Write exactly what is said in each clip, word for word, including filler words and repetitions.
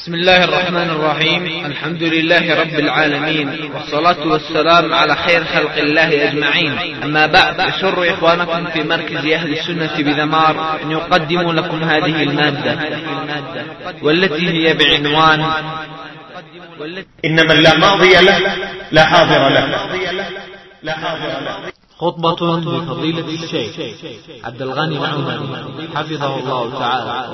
بسم الله الرحمن الرحيم. الحمد لله رب العالمين، والصلاة والسلام على خير خلق الله أجمعين. أما بعد، يسر إخوانكم في مركز أهل السنة بذمار أن يقدموا لكم هذه المادة، والتي هي بعنوان إن من لا ماضي له لا حاضر له. خطبة لفضيلة الشيخ عبد الغني العمري حفظه الله تعالى.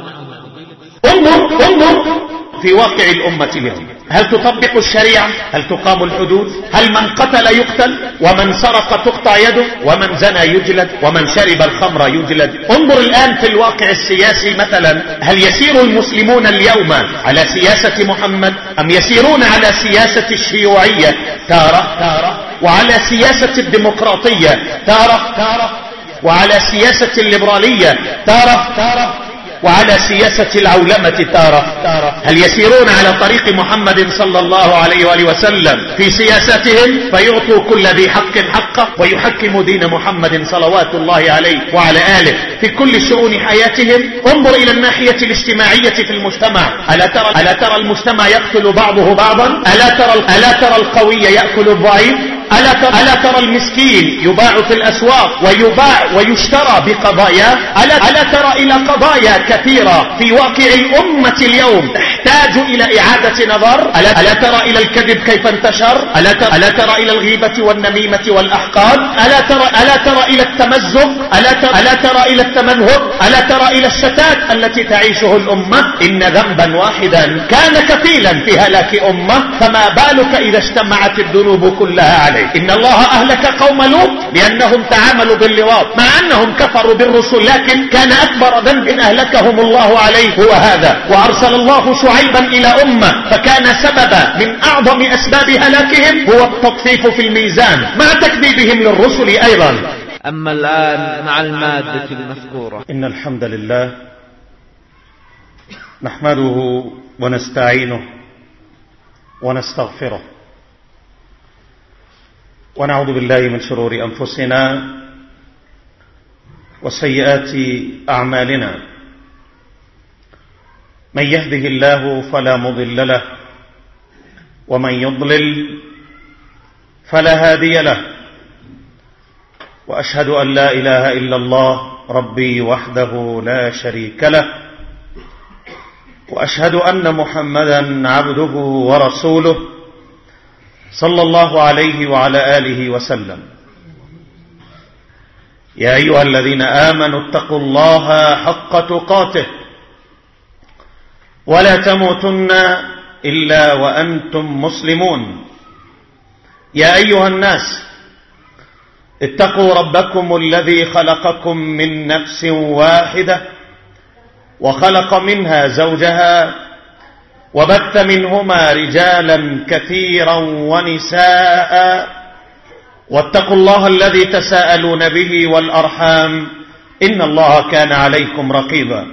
انظر انظر في واقع الأمة اليوم، هل تطبق الشريعة؟ هل تقام الحدود؟ هل من قتل يقتل، ومن سرق تقطع يده، ومن زنى يجلد، ومن شرب الخمر يجلد؟ انظر الآن في الواقع السياسي مثلا، هل يسير المسلمون اليوم على سياسة محمد، أم يسيرون على سياسة الشيوعية تارة تارة، وعلى سياسة الديمقراطية تارة تارة، وعلى سياسة الليبرالية تارة تارة، وعلى سياسة العولمة تارة تارة؟ هل يسيرون على طريق محمد صلى الله عليه وآله وسلم في سياساتهم فيعطوا كل ذي حق حقه، ويحكموا دين محمد صلوات الله عليه وعلى آله في كل شؤون حياتهم؟ انظر إلى الناحية الاجتماعية في المجتمع، ألا ترى, ألا ترى المجتمع يقتل بعضه بعضا؟ ألا ترى, ألا ترى القوي يأكل الضعيف؟ ألا ترى, ألا ترى المسكين يباع في الأسواق ويباع ويشترى بقضايا؟ ألا, ألا ترى إلى قضايا كثيرة في واقع الأمة اليوم تحتاج إلى إعادة نظر؟ ألا, ألا ترى إلى الكذب كيف انتشر؟ ألا ترى, ألا ترى إلى الغيبة والنميمة والأحقاد؟ ألا ترى, ألا ترى إلى التمزق؟ ألا ترى, ألا ترى إلى التمنهر؟ ألا ترى إلى الشتات التي تعيشه الأمة؟ إن ذنبا واحدا كان كفيلا في هلاك أمة، فما بالك إذا اجتمعت الذنوب كلها عليه؟ إن الله أهلك قوم لوط لأنهم تعاملوا باللواط، مع أنهم كفروا بالرسل، لكن كان أكبر ذنب أهلكهم الله عليه هو هذا. وأرسل الله شعيبا إلى أمة فكان سببا من أعظم أسباب هلاكهم هو التطفيف في الميزان مع تكذيبهم للرسل أيضا. أما الآن مع المادة المذكورة. إن الحمد لله نحمده ونستعينه ونستغفره، ونعوذ بالله من شرور أنفسنا وسيئات أعمالنا. من يهده الله فلا مضل له، ومن يضلل فلا هادي له، وأشهد أن لا إله إلا الله ربي وحده لا شريك له، وأشهد أن محمدا عبده ورسوله صلى الله عليه وعلى آله وسلم. يا أيها الذين آمنوا اتقوا الله حق تقاته ولا تموتن إلا وأنتم مسلمون. يا أيها الناس اتقوا ربكم الذي خلقكم من نفس واحدة وخلق منها زوجها وبث منهما رجالا كثيرا ونساء، واتقوا الله الذي تساءلون به والأرحام إن الله كان عليكم رقيبا.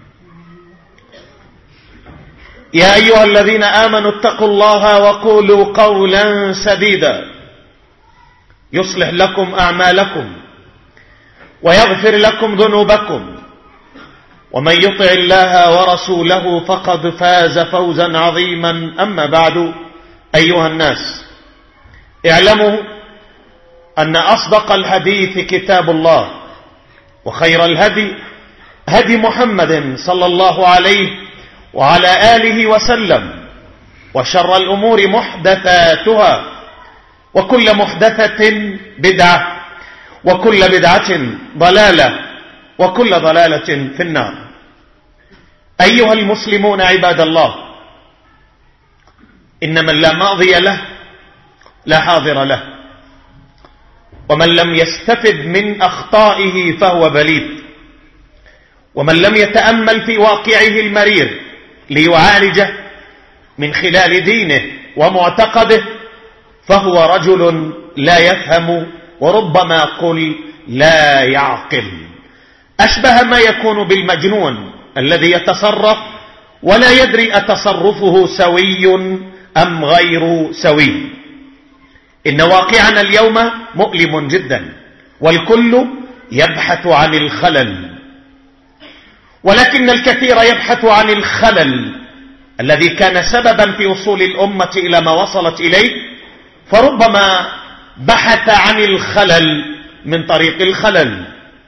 يا أيها الذين آمنوا اتقوا الله وقولوا قولا سديدا يصلح لكم أعمالكم ويغفر لكم ذنوبكم، ومن يطع الله ورسوله فقد فاز فوزا عظيما. أما بعد، أيها الناس اعلموا أن أصدق الحديث كتاب الله، وخير الهدي هدي محمد صلى الله عليه وعلى آله وسلم، وشر الأمور محدثاتها، وكل محدثة بدعة، وكل بدعة ضلالة، وكل ضلالة في النار. أيها المسلمون عباد الله، إن من لا ماضي له لا حاضر له، ومن لم يستفد من أخطائه فهو بليد، ومن لم يتأمل في واقعه المرير ليعالجه من خلال دينه ومعتقده فهو رجل لا يفهم، وربما قل لا يعقل. أشبه ما يكون بالمجنون الذي يتصرف ولا يدري أتصرفه سوي أم غير سوي. إن واقعنا اليوم مؤلم جدا، والكل يبحث عن الخلل، ولكن الكثير يبحث عن الخلل الذي كان سببا في وصول الأمة إلى ما وصلت إليه، فربما بحث عن الخلل من طريق الخلل،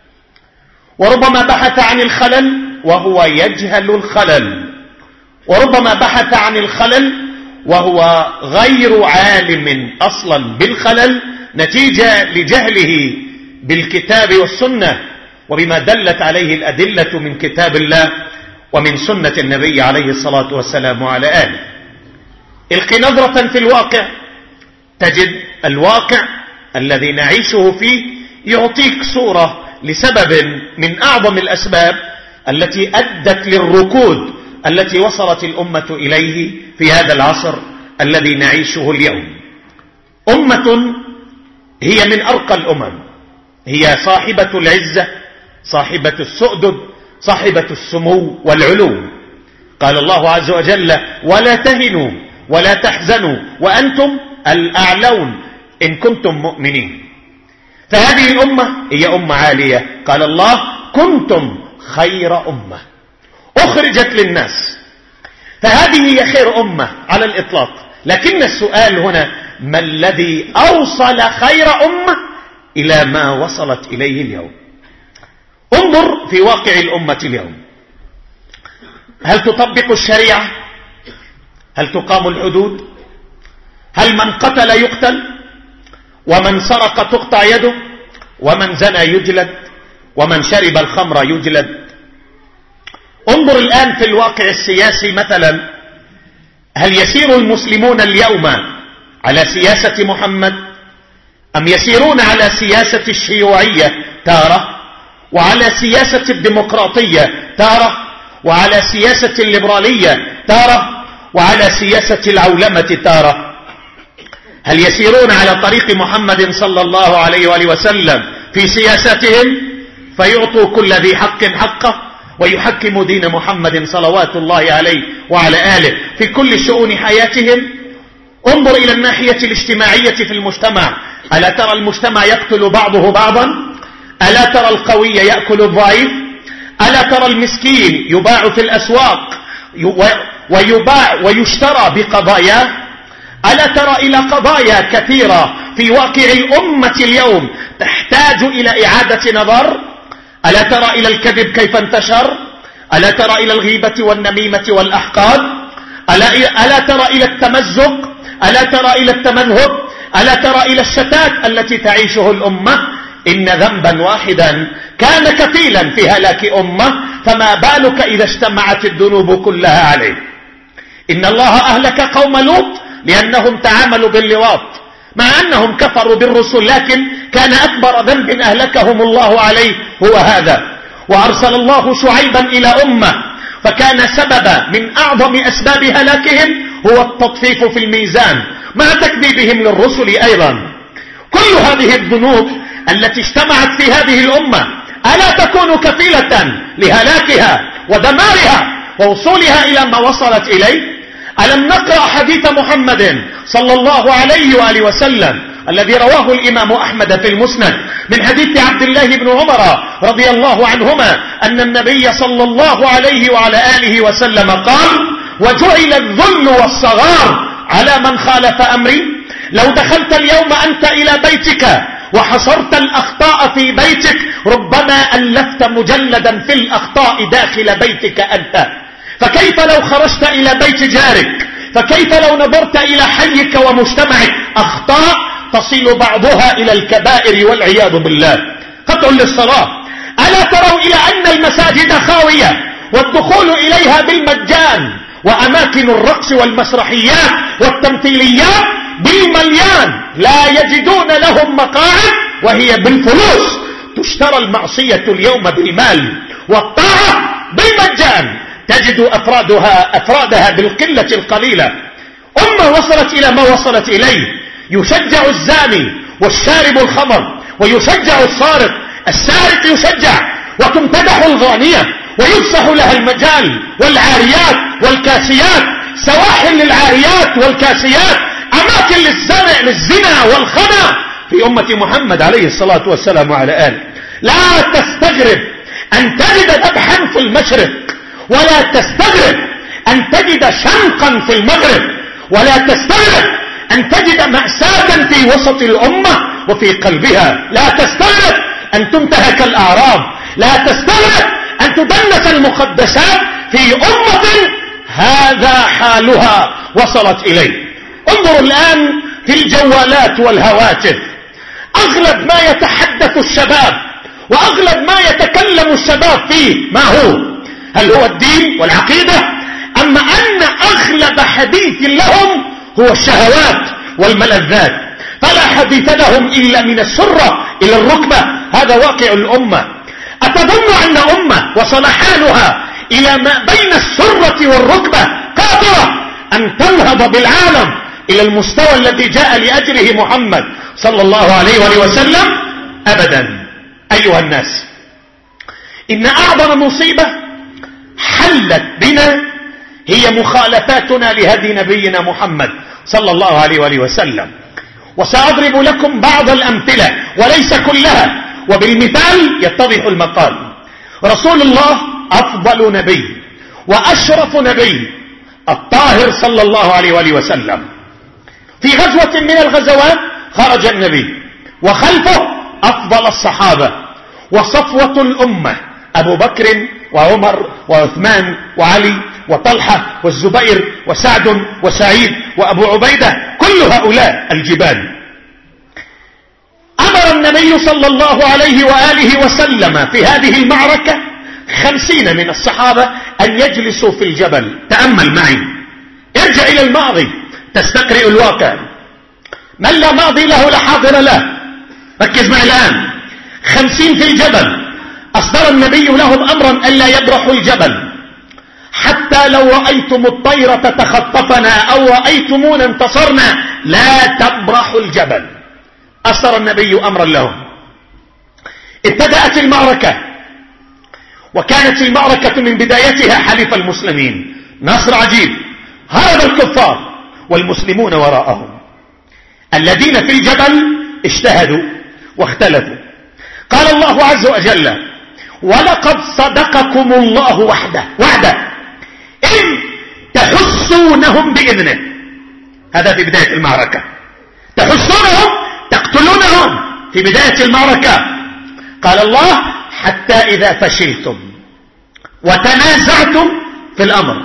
وربما بحث عن الخلل وهو يجهل الخلل، وربما بحث عن الخلل وهو غير عالم أصلا بالخلل نتيجة لجهله بالكتاب والسنة وبما دلت عليه الأدلة من كتاب الله ومن سنة النبي عليه الصلاة والسلام وعلى آله. القي نظرة في الواقع تجد الواقع الذي نعيشه فيه يعطيك صورة لسبب من أعظم الأسباب التي أدت للركود التي وصلت الأمة إليه في هذا العصر الذي نعيشه اليوم. أمة هي من أرقى الأمم، هي صاحبة العزة، صاحبة السؤدد، صاحبة السمو والعلو. قال الله عز وجل: ولا تهنوا ولا تحزنوا وأنتم الأعلون إن كنتم مؤمنين. فهذه الأمة هي أمة عالية. قال الله: كنتم خير أمة أخرجت للناس. فهذه هي خير أمة على الإطلاق. لكن السؤال هنا: ما الذي أوصل خير أمة إلى ما وصلت إليه اليوم؟ انظر في واقع الأمة اليوم. هل تطبق الشريعة؟ هل تقام الحدود؟ هل من قتل يقتل؟ ومن سرق تقطع يده؟ ومن زنى يجلد؟ ومن شرب الخمر يجلد؟ انظر الآن في الواقع السياسي مثلا، هل يسير المسلمون اليوم على سياسة محمد، أم يسيرون على سياسة الشيوعية تارة، وعلى سياسة الديمقراطية تارة، وعلى سياسة الليبرالية تارة، وعلى سياسة العولمة تارة؟ هل يسيرون على طريق محمد صلى الله عليه وآله وسلم في سياساتهم فيعطوا كل ذي حق حقه ويحكموا دين محمد صلوات الله عليه وعلى آله في كل شؤون حياتهم؟ انظر إلى الناحية الاجتماعية في المجتمع. ألا ترى المجتمع يقتل بعضه بعضا؟ ألا ترى القوي يأكل الضعيف؟ ألا ترى المسكين يباع في الأسواق ويباع ويشترى بقضاياه؟ ألا ترى إلى قضايا كثيرة في واقع الأمة اليوم تحتاج إلى إعادة نظر؟ ألا ترى إلى الكذب كيف انتشر؟ ألا ترى إلى الغيبة والنميمة والأحقاد؟ ألا, ألا ترى إلى التمزق؟ ألا ترى إلى التمذهب؟ ألا ترى إلى الشتات التي تعيشه الأمة؟ إن ذنبا واحدا كان كفيلا في هلاك أمة، فما بالك إذا اجتمعت الذنوب كلها عليه. إن الله أهلك قوم لوط لأنهم تعاملوا باللواط، مع أنهم كفروا بالرسل، لكن كان أكبر ذنب أهلكهم الله عليه هو هذا. وأرسل الله شعيبا إلى أمة، فكان سببا من أعظم أسباب هلاكهم هو التطفيف في الميزان مع تكذيبهم للرسل أيضا. كل هذه الذنوب التي اجتمعت في هذه الأمة ألا تكون كفيلة لهلاكها ودمارها ووصولها إلى ما وصلت إليه؟ ألم نقرأ حديث محمد صلى الله عليه وآله وسلم الذي رواه الإمام أحمد في المسند من حديث عبد الله بن عمر رضي الله عنهما أن النبي صلى الله عليه وعلى آله وسلم قال: وجعل الذل والصغار على من خالف أمري. لو دخلت اليوم أنت إلى بيتك وحصرت الأخطاء في بيتك ربما ألفت مجلدا في الأخطاء داخل بيتك أنت، فكيف لو خرجت إلى بيت جارك؟ فكيف لو نظرت إلى حيك ومجتمعك؟ أخطاء تصل بعضها إلى الكبائر والعياذ بالله. قطع للصلاة. ألا تروا إلى أن المساجد خاوية والدخول إليها بالمجان، وأماكن الرقص والمسرحيات والتمثيليات بالمليان، لا يجدون لهم مقاعد وهي بالفلوس. تشترى المعصية اليوم بالمال والطاعة بالمجان، تجد أفرادها, أفرادها بالقلة القليلة. أمة وصلت إلى ما وصلت إليه، يشجع الزاني والشارب الخمر، ويشجع السارق، السارق يشجع، وتمتدح الغانية ويفسح لها المجال، والعاريات والكاسيات، سواحل للعاريات والكاسيات، أماكن للزنا, للزنا والخنا في أمة محمد عليه الصلاة والسلام وعلى آله. لا تستغرب أن تجد ذبحا في المشرق، ولا تستغرب أن تجد شنقا في المغرب، ولا تستغرب أن تجد مأساة في وسط الأمة وفي قلبها. لا تستغرب أن تنتهك الأعراض، لا تستغرب أن تدنس المقدسات في أمة هذا حالها وصلت إليه. انظروا الآن في الجوالات والهواتف، أغلب ما يتحدث الشباب وأغلب ما يتكلم الشباب فيه ما هو؟ هل هو الدين والعقيدة؟ أما أن أغلب حديث لهم هو الشهوات والملذات، فلا حديث لهم إلا من السرة إلى الركبة. هذا واقع الأمة. أتظن أن أمة وصل حالها إلى ما بين السرة والركبة قادرة أن تنهض بالعالم إلى المستوى الذي جاء لأجله محمد صلى الله عليه وآله وسلم؟ أبدا. أيها الناس، إن أعظم مصيبة حلت بنا هي مخالفاتنا لهدي نبينا محمد صلى الله عليه وآله وسلم. وسأضرب لكم بعض الأمثلة وليس كلها، وبالمثال يتضح المقال. رسول الله أفضل نبي وأشرف نبي، الطاهر صلى الله عليه وآله وسلم. في غزوة من الغزوات خرج النبي وخلفه أفضل الصحابة وصفوة الأمة، أبو بكر وعمر وعثمان وعلي وطلحة والزبير وسعد وسعيد وأبو عبيدة، كل هؤلاء الجبال. أمر النبي صلى الله عليه وآله وسلم في هذه المعركة خمسين من الصحابة أن يجلسوا في الجبل. تأمل معي، ارجع إلى الماضي تستقرئ الواقع. من لا ماضي له لا حاضر له. ركز معي الآن. خمسين في الجبل، أصدر النبي لهم أمرا ألا يبرحوا الجبل حتى لو رأيتم الطير تتخطفنا أو رأيتمونا انتصرنا لا تبرحوا الجبل. أصدر النبي أمرا لهم. ابتدأت المعركة، وكانت المعركة من بدايتها حلف المسلمين، نصر عجيب. هرب الكفار والمسلمون وراءهم. الذين في الجبل اجتهدوا واختلفوا. قال الله عز وجل: ولقد صدقكم الله وحده وعده إن تحسونهم بإذنه. هذا في بداية المعركة. تحسونهم تقتلونهم في بداية المعركة. قال الله: حتى إذا فشلتم وتنازعتم في الأمر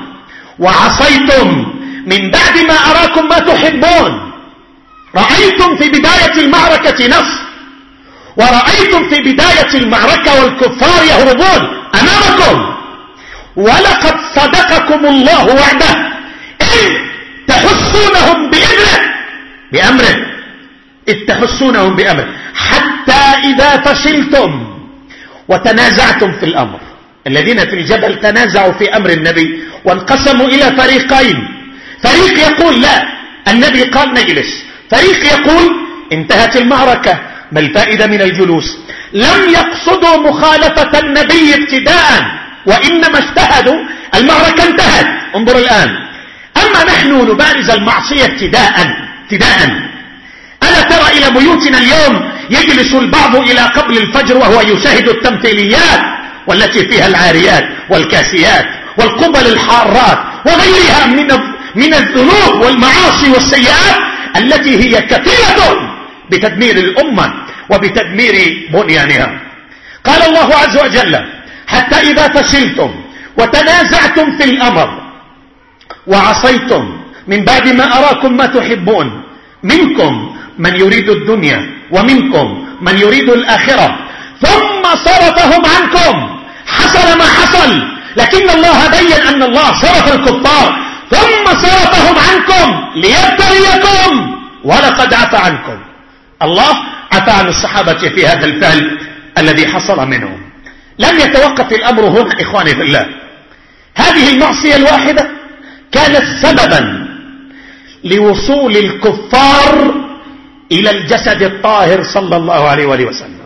وعصيتم من بعد ما أراكم ما تحبون. رأيتم في بداية المعركة نصر، ورأيتم في بداية المعركة والكفار يهربون أمامكم. ولقد صدقكم الله وعده إن تحسونهم بإذنه بأمره إذ تحسونهم بأمره حتى إذا فشلتم وتنازعتم في الأمر. الذين في الجبل تنازعوا في أمر النبي وانقسموا إلى فريقين. فريق يقول لا، النبي قال نجلس. فريق يقول انتهت المعركة، ما الفائدة من الجلوس؟ لم يقصدوا مخالفة النبي ابتداء، وإنما اجتهدوا. المعركة انتهت. انظر الآن. أما نحن نبارز المعصية ابتداء ابتداء ألا ترى إلى بيوتنا اليوم يجلس البعض إلى قبل الفجر وهو يشاهد التمثيليات والتي فيها العاريات والكاسيات والقبل الحارات وغيرها من من الذنوب والمعاصي والسيئات التي هي كثيرة بتدمير الأمة وبتدمير بنيانها. قال الله عز وجل: حتى إذا فشلتم وتنازعتم في الأمر وعصيتم من بعد ما أراكم ما تحبون، منكم من يريد الدنيا ومنكم من يريد الآخرة، ثم صرفهم عنكم. حصل ما حصل، لكن الله بين أن الله صرف الكفار، ثم صرفهم عنكم ليبتليكم ولقد عفى عنكم. الله عفى عن الصحابة في هذا الفعل الذي حصل منهم. لم يتوقف الأمر هنا إخواني في الله. هذه المعصية الواحدة كانت سببا لوصول الكفار إلى الجسد الطاهر صلى الله عليه وآله وسلم.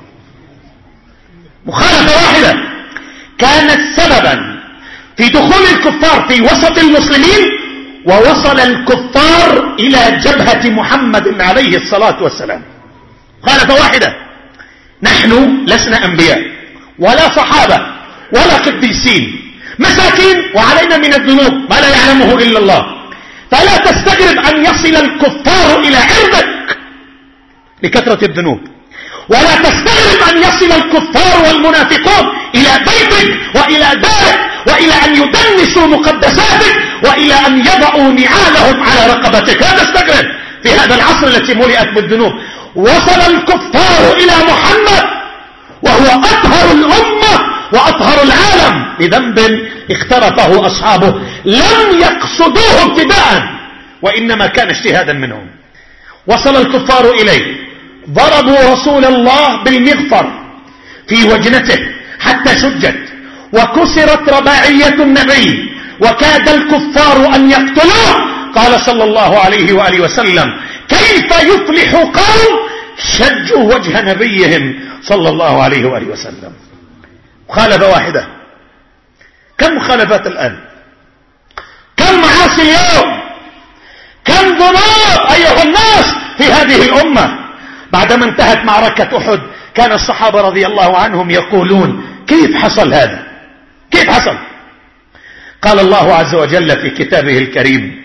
مخالفة واحدة كانت سببا في دخول الكفار في وسط المسلمين، ووصل الكفار إلى جبهة محمد عليه الصلاة والسلام. مخالفة واحدة. نحن لسنا أنبياء ولا صحابة ولا قديسين، مساكين وعلينا من الذنوب ما لا يعلمه إلا الله. فلا تستغرب أن يصل الكفار إلى عرضك لكثرة الذنوب، ولا تستغرب أن يصل الكفار والمنافقون إلى بيتك وإلى دارك وإلى أن يدنسوا مقدساتك وإلى أن يضعوا نعالهم على رقبتك. لا تستغرب في هذا العصر التي ملئت بالذنوب. وصل الكفار إلى محمد وهو أطهر الأمة وأطهر العالم بذنب اقترفه أصحابه لم يقصدوه ابتداء وإنما كان اجتهادا منهم. وصل الكفار إليه، ضربوا رسول الله بالمغفر في وجنته حتى شجت، وكسرت رباعية النبي، وكاد الكفار أن يقتلوه. قال صلى الله عليه وآله وسلم: كيف يفلح قوم شجوا وجه نبيهم صلى الله عليه وآله وسلم. مخالفة واحدة. كم مخالفات الآن؟ كم معاصي اليوم؟ كم ذنوب أيها الناس في هذه الأمة؟ بعدما انتهت معركة أحد كان الصحابة رضي الله عنهم يقولون: كيف حصل هذا؟ كيف حصل؟ قال الله عز وجل في كتابه الكريم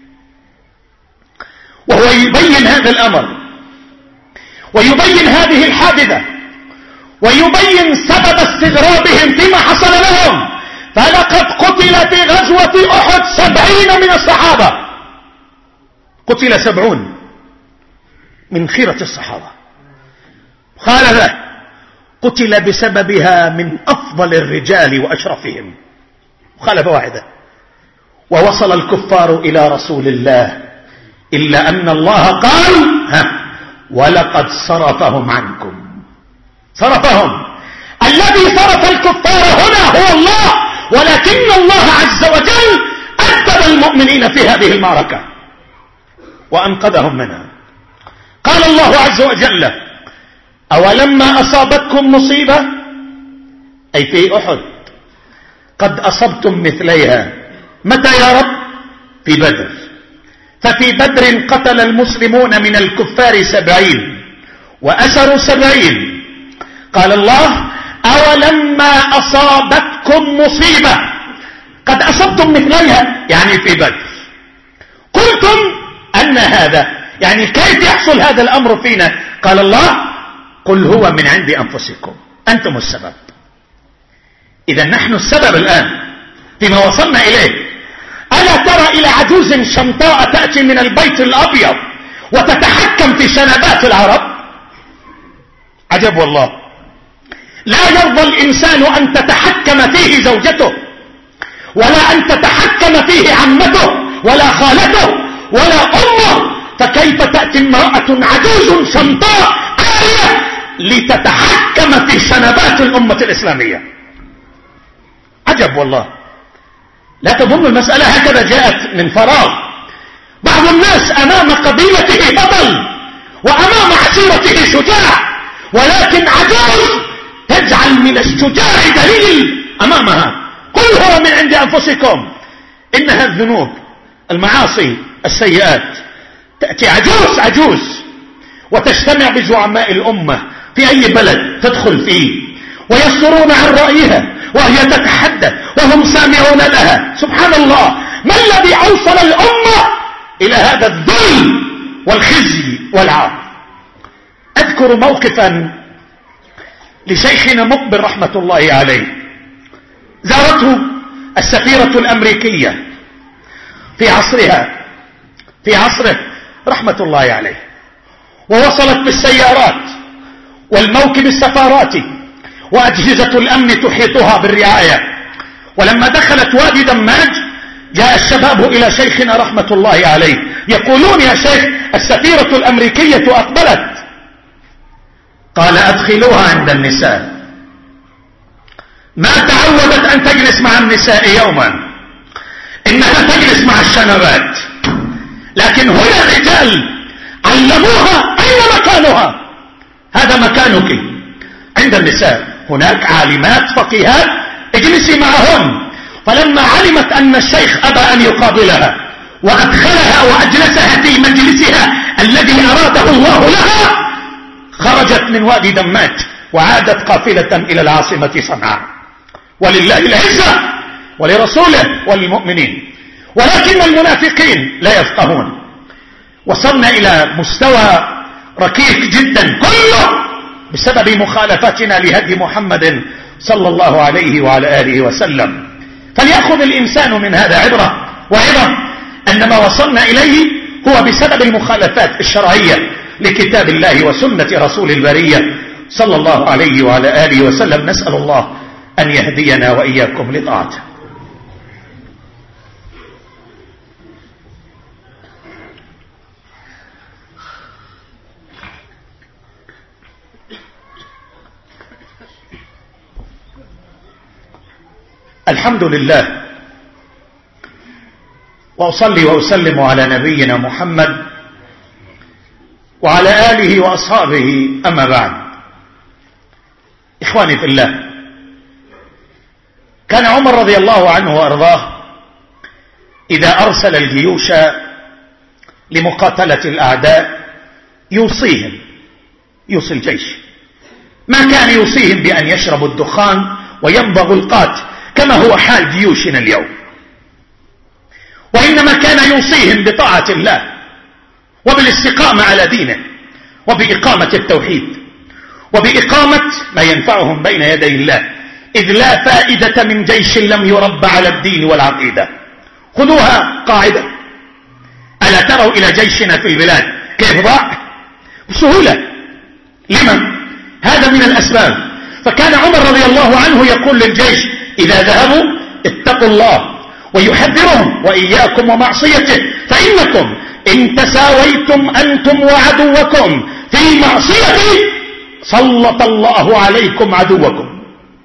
وهو يبين هذا الأمر ويبين هذه الحادثة ويبين سبب استغرابهم فيما حصل لهم: فلقد قتل في غزوة أحد سبعين من الصحابة. قتل سبعون من خيرة الصحابة. خالفة قتل بسببها من أفضل الرجال وأشرفهم. مخالفة واحدة. ووصل الكفار إلى رسول الله إلا أن الله قال: ها ولقد صرفهم عنكم. صرفهم. الذي صرف الكفار هنا هو الله، ولكن الله عز وجل أدب المؤمنين في هذه المعركة وأنقذهم منها. قال الله عز وجل: أولما أصابتكم مصيبة أي في أحد قد أصبتم مثليها. متى يا رب؟ في بدر. ففي بدر قتل المسلمون من الكفار سبعين وأسروا سبعين. قال الله: أولما أصابتكم مصيبة قد أصبتم مثليها يعني في بدر قلتم أن هذا، يعني كيف يحصل هذا الأمر فينا؟ قال الله: قل هو من عند أنفسكم أنتم السبب. إذا نحن السبب الآن فيما وصلنا إليه. ألا ترى إلى عجوز شمطاء تأتي من البيت الأبيض وتتحكم في شنبات العرب؟ عجب والله. لا يرضى الإنسان أن تتحكم فيه زوجته، ولا أن تتحكم فيه عمته ولا خالته ولا أمه، فكيف تأتي امرأة عجوز شمطاء عارية لتتحكم في شنبات الأمة الإسلامية؟ عجب والله. لا تظن المسألة هكذا جاءت من فراغ. بعض الناس أمام قبيلته بطل وأمام عشيرته شجاع، ولكن عجوز تجعل من الشجاع دليل أمامها. قل هو من عند أنفسكم. إنها الذنوب المعاصي السيئات تأتي عجوز عجوز وتجتمع بزعماء الأمة في أي بلد تدخل فيه ويصدرون عن رأيها وهي تتحدث وهم سامعون لها. سبحان الله، ما الذي أوصل الأمة إلى هذا الذل والخزي والعار؟ أذكر موقفا لشيخنا مقبل رحمة الله عليه. زارته السفيرة الأمريكية في عصرها في عصره رحمة الله عليه، ووصلت بالسيارات والموكب السفاراتي وأجهزة الأمن تحيطها بالرعاية. ولما دخلت وادي دماج جاء الشباب إلى شيخنا رحمة الله عليه يقولون: يا شيخ السفيرة الأمريكية أقبلت. قال: أدخلوها عند النساء. ما تعودت أن تجلس مع النساء يوما، إنها تجلس مع الشنبات، لكن هنا الرجال علموها أين مكانها. هذا مكانك عند النساء، هناك عالمات فقيهات اجلسي معهم. فلما علمت أن الشيخ أبى أن يقابلها وأدخلها وأجلسها في مجلسها الذي أراده الله لها، خرجت من وادي دماج وعادت قافلة إلى العاصمة صنعاء. ولله العزة ولرسوله وللمؤمنين، ولكن المنافقين لا يفقهون. وصلنا إلى مستوى ركيك جدا كله بسبب مخالفتنا لهدي محمد صلى الله عليه وعلى آله وسلم. فليأخذ الإنسان من هذا عبرة وعبرة أن ما وصلنا إليه هو بسبب المخالفات الشرعية لكتاب الله وسنة رسول البرية صلى الله عليه وعلى آله وسلم. نسأل الله أن يهدينا وإياكم لطاعته. الحمد لله، وأصلي وأسلم على نبينا محمد وعلى آله وأصحابه، أما بعد. إخواني في الله، كان عمر رضي الله عنه وأرضاه إذا أرسل الجيوش لمقاتلة الأعداء يوصيهم، يوصي الجيش، ما كان يوصيهم بأن يشربوا الدخان وينبغوا القات كما هو حال جيوشنا اليوم، وإنما كان يوصيهم بطاعة الله وبالاستقامة على دينه وبإقامة التوحيد وبإقامة ما ينفعهم بين يدي الله، إذ لا فائدة من جيش لم يرب على الدين والعقيدة. خذوها قاعدة. ألا تروا إلى جيشنا في البلاد كيف ضاع؟ بسهولة. لما؟ هذا من الأسباب. فكان عمر رضي الله عنه يقول للجيش إذا ذهبوا اتقوا الله، ويحذرهم وإياكم ومعصيته، فإنكم إن تساويتم أنتم وعدوكم في معصيته سلط الله عليكم عدوكم.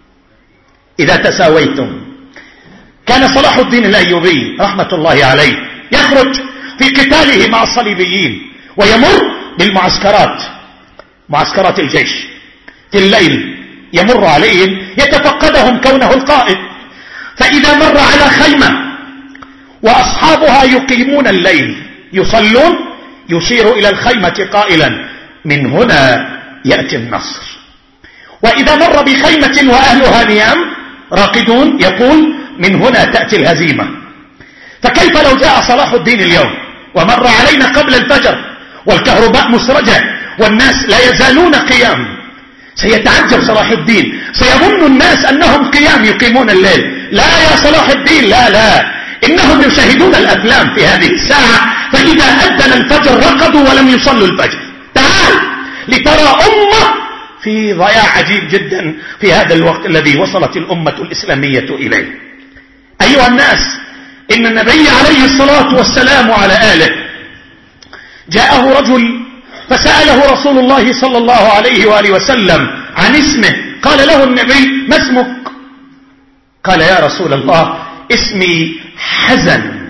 إذا تساويتم. كان صلاح الدين الأيوبي رحمة الله عليه يخرج في قتاله مع الصليبيين ويمر بالمعسكرات، معسكرات الجيش، في الليل يمر عليهم يتفقدهم كونه القائد، فإذا مر على خيمة وأصحابها يقيمون الليل يصلون يشير إلى الخيمة قائلا من هنا يأتي النصر. وإذا مر بخيمة وأهلها نيام راقدون يقول من هنا تأتي الهزيمة. فكيف لو جاء صلاح الدين اليوم ومر علينا قبل الفجر والكهرباء مسرجة والناس لا يزالون قيام؟ سيتعجب صلاح الدين، سيظن الناس أنهم قيام يقيمون الليل. لا يا صلاح الدين، لا لا، إنهم يشاهدون الأفلام في هذه الساعة، فإذا أذن الفجر رقدوا ولم يصلوا الفجر. تعال لترى أمة في ضياع عجيب جدا في هذا الوقت الذي وصلت الأمة الإسلامية إليه. أيها الناس، إن النبي عليه الصلاة والسلام على آله جاءه رجل فسأله رسول الله صلى الله عليه وآله وسلم عن اسمه، قال له النبي ما اسمك؟ قال يا رسول الله اسمي حزن.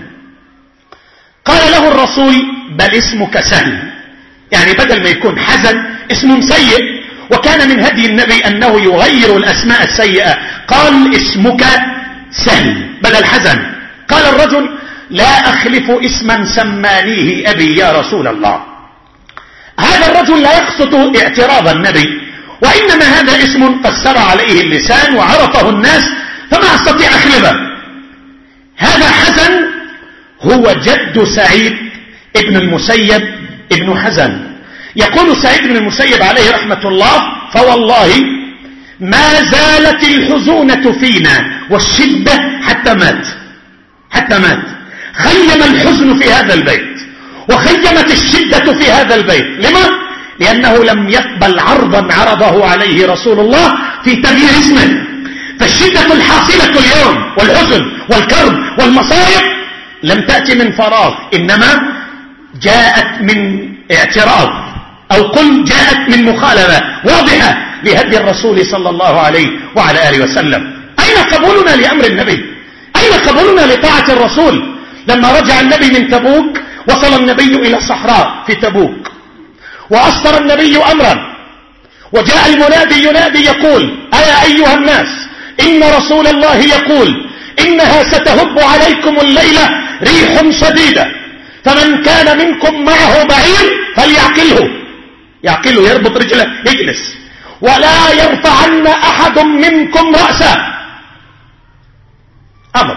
قال له الرسول بل اسمك سهل، يعني بدل ما يكون حزن اسم سيء، وكان من هدي النبي أنه يغير الأسماء السيئة، قال اسمك سهل بدل حزن. قال الرجل لا أخلف اسما سمانيه أبي يا رسول الله. هذا الرجل لا يقصد اعتراض النبي، وإنما هذا اسم فسر عليه اللسان وعرفه الناس فما استطيع أخلفه. هذا حزن هو جد سعيد ابن المسيب ابن حزن. يقول سعيد بن المسيب عليه رحمة الله فوالله ما زالت الحزونة فينا والشدة حتى مات، حتى مات. خيم الحزن في هذا البيت وخيمت الشدة في هذا البيت. لما؟ لأنه لم يقبل عرضا عرضه عليه رسول الله في تغيير اسمه. فالشدة الحاصلة اليوم والحزن والكرب والمصائب لم تأتي من فراغ، إنما جاءت من اعتراض، أو قل جاءت من مخالفة واضحة لهدي الرسول صلى الله عليه وعلى آله وسلم. أين قبولنا لأمر النبي؟ أين قبولنا لطاعة الرسول؟ لما رجع النبي من تبوك وصل النبي إلى صحراء في تبوك وأصدر النبي أمرا، وجاء المنادي ينادي يقول أيا أيها الناس إن رسول الله يقول إنها ستهب عليكم الليلة ريح شديدة، فمن كان منكم معه بعير فليعقله، يعقله يربط رجله يجلس، ولا يرفعن أحد منكم رأسه. أمر.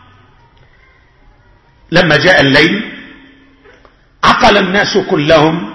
لما جاء الليل عقل الناس كلهم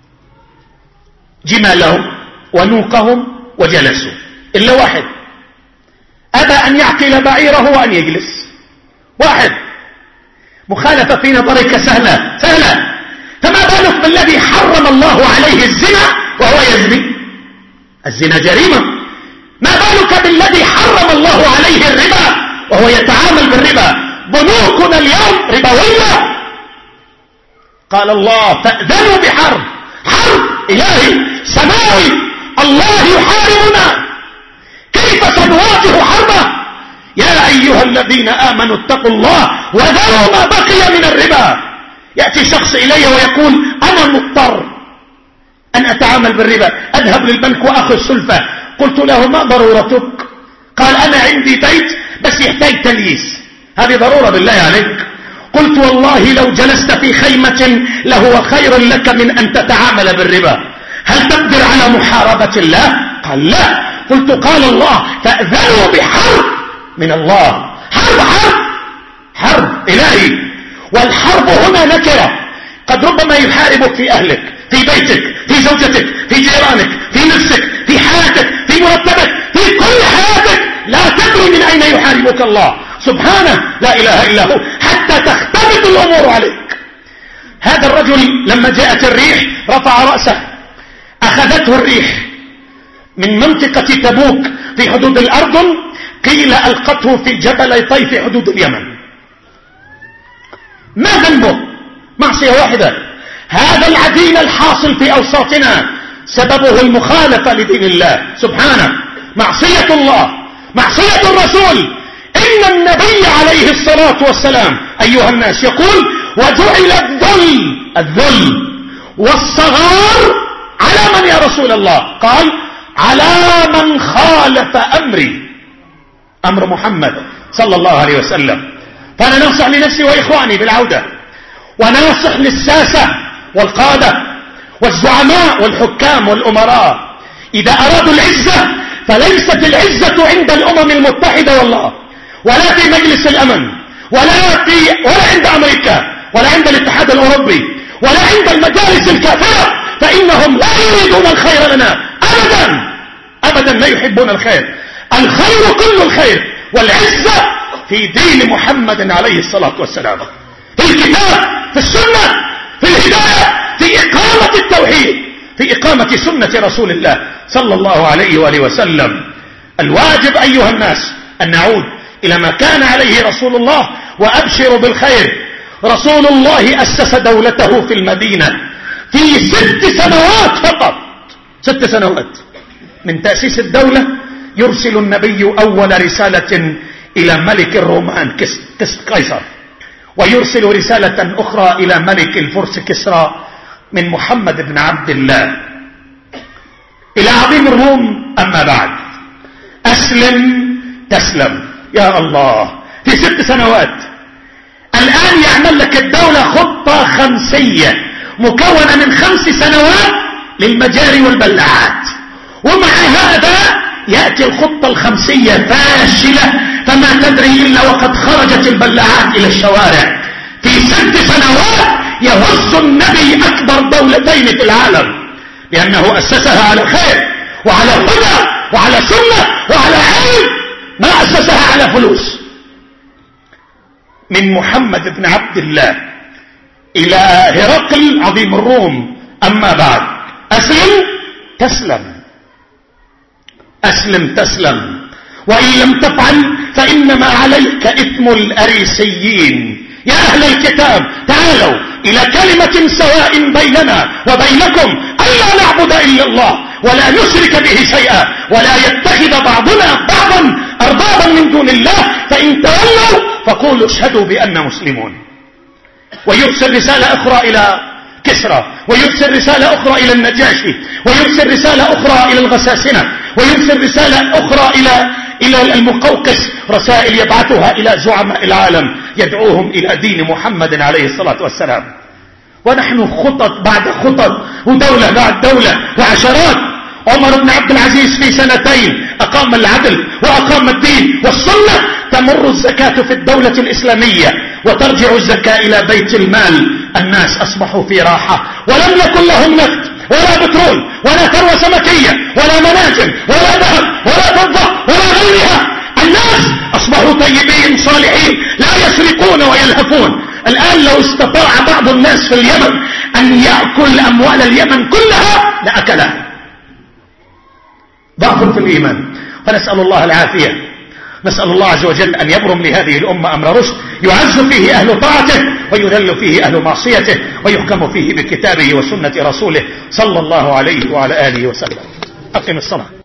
جمالهم ونوقهم وجلسوا، إلا واحد أبى أن يعقل بعيره وأن يجلس. واحد، مخالفة في نظرك سهلة سهلة، فما بالك بالذي حرم الله عليه الزنا وهو يزني؟ الزنا جريمة. ما بالك بالذي حرم الله عليه الربا وهو يتعامل بالربا؟ بنوكنا اليوم ربوية. قال الله فأذنوا بحرب، حرب إلهي سماوي، الله يحاربنا، كيف سنواجه حربه؟ يا أيها الذين آمنوا اتقوا الله وذروا ما بقي من الربا. يأتي شخص إلي ويقول أنا مضطر أن أتعامل بالربا، أذهب للبنك وأخذ سلفة. قلت له ما ضرورتك؟ قال أنا عندي بيت بس يحتاج تلييس. هذه ضرورة بالله عليك؟ قلت والله لو جلست في خيمة لهو خير لك من أن تتعامل بالربا. هل تقدر على محاربة الله؟ قال لا. قلت قال الله فأذنوا بحرب من الله. حرب حرب حرب إلهي. والحرب هنا نكرة، قد ربما يحاربك في أهلك، في بيتك، في زوجتك، في جيرانك، في نفسك، في حياتك، في مرتبك، في كل حياتك. لا تدري من أين يحاربك الله سبحانه، لا إله إلا هو، حتى تختلط الأمور عليك. هذا الرجل لما جاءت الريح رفع رأسه، أخذته الريح من منطقة تبوك في حدود الأردن، قيل ألقته في جبل طيف في حدود اليمن. ما ذنبه؟ معصية واحدة. هذا العديل الحاصل في أوساطنا سببه المخالفة لدين الله سبحانه، معصية الله، معصية الرسول. إن النبي عليه الصلاة والسلام أيها الناس يقول وجعل الذل الذل والصغار على من يا رسول الله؟ قال على من خالف أمري، أمر محمد صلى الله عليه وسلم. فأنا ننصح لنفسي وإخواني بالعودة، وننصح للساسة والقادة والزعماء والحكام والأمراء. إذا أرادوا العزة فليست العزة عند الأمم المتحدة والله، ولا في مجلس الأمن، ولا في ولا عند أمريكا، ولا عند الاتحاد الأوروبي، ولا عند المجالس الكافرة، فإنهم لا يريدون الخير لنا أبدا أبدا، لا يحبون الخير. الخير كل الخير والعزة في دين محمد عليه الصلاة والسلام، في الكتاب، في السنة، في الهداية، في إقامة التوحيد، في إقامة سنة رسول الله صلى الله عليه وآله وسلم. الواجب أيها الناس أن نعود إلى ما كان عليه رسول الله. وأبشروا بالخير، رسول الله أسس دولته في المدينة في ست سنوات فقط، ست سنوات من تأسيس الدولة. يرسل النبي أول رسالة إلى ملك الرومان قيصر، ويرسل رسالة أخرى إلى ملك الفرس كسرى من محمد بن عبد الله إلى عظيم الروم. أما بعد، أسلم تسلم يا الله. في ست سنوات الآن يعمل لك الدولة خطة خمسية مكونة من خمس سنوات للمجاري والبلاعات، ومع هذا يأتي الخطة الخمسية فاشلة، فما تدري إلا وقد خرجت البلاعات إلى الشوارع. في ست سنوات يهز النبي أكبر دولتين في العالم، لأنه أسسها على خير وعلى هدى وعلى سنة وعلى علم، ما أسسها على فلوس. من محمد بن عبد الله إلى هرقل عظيم الروم. أما بعد، أسلم تسلم، أسلم تسلم، وإن لم تفعل فإنما عليك إثم الأريسيين. يا أهل الكتاب تعالوا إلى كلمة سواء بيننا وبينكم ألا نعبد إلا الله ولا نشرك به شيئا ولا يتخذ بعضنا بعضا أربابا من دون الله، فإن تولوا فقولوا اشهدوا بأننا مسلمون. ويرسل رسالة أخرى إلى كسرى، ويرسل رسالة أخرى إلى النجاشي، ويرسل رسالة أخرى إلى الغساسنة، ويرسل رسالة أخرى إلى إلى المقوقس، رسائل يبعثها إلى زعماء العالم يدعوهم إلى دين محمد عليه الصلاة والسلام. ونحن خطط بعد خطط ودولة بعد دولة وعشرات عمر بن عبد العزيز في سنتين أقام العدل وأقام الدين والسنة. تمر الزكاة في الدولة الإسلامية وترجع الزكاة إلى بيت المال. الناس أصبحوا في راحة ولم يكن لهم نفط ولا بترول ولا ثروة سمكية ولا مناجم ولا ذهب ولا فضة ولا غيرها. الناس أصبحوا طيبين صالحين لا يسرقون ويلهفون. الآن لو استطاع بعض الناس في اليمن أن يأكل أموال اليمن كلها لأكلها. ضعف في الإيمان، فنسأل الله العافية. نسأل الله عز وجل أن يبرم لهذه الأمة أمر رشد يعز فيه أهل طاعته ويذل فيه أهل معصيته ويحكم فيه بكتابه وسنة رسوله صلى الله عليه وعلى آله وسلم. أقم الصلاة.